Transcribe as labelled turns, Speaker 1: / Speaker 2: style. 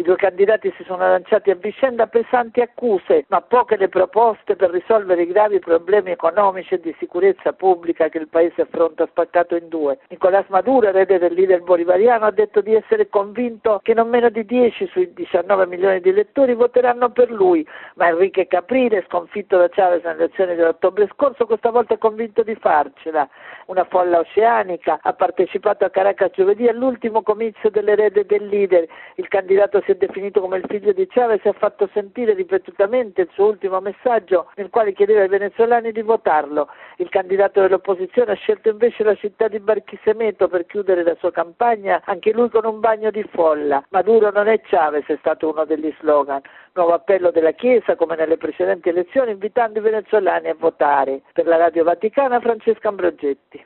Speaker 1: I due candidati si sono lanciati a vicenda pesanti accuse, ma poche le proposte per risolvere i gravi problemi economici e di sicurezza pubblica che il paese affronta spaccato in due. Nicolás Maduro, erede del leader bolivariano, ha detto di essere convinto che non meno di 10 sui 19 milioni di elettori voteranno per lui, ma Enrique Capriles, sconfitto da Chavez nelle elezioni dell'ottobre scorso, questa volta è convinto di farcela. Una folla oceanica ha partecipato a Caracas giovedì all'ultimo comizio dell'erede del leader. Il candidato si è definito come il figlio di Chavez e ha fatto sentire ripetutamente il suo ultimo messaggio nel quale chiedeva ai venezuelani di votarlo. Il candidato dell'opposizione ha scelto invece la città di Barquisimeto per chiudere la sua campagna, anche lui con un bagno di folla. Maduro non è Chavez, è stato uno degli slogan. Nuovo appello della Chiesa, come nelle precedenti elezioni, invitando i venezuelani a votare. Per la Radio Vaticana, Francesca Ambrogetti.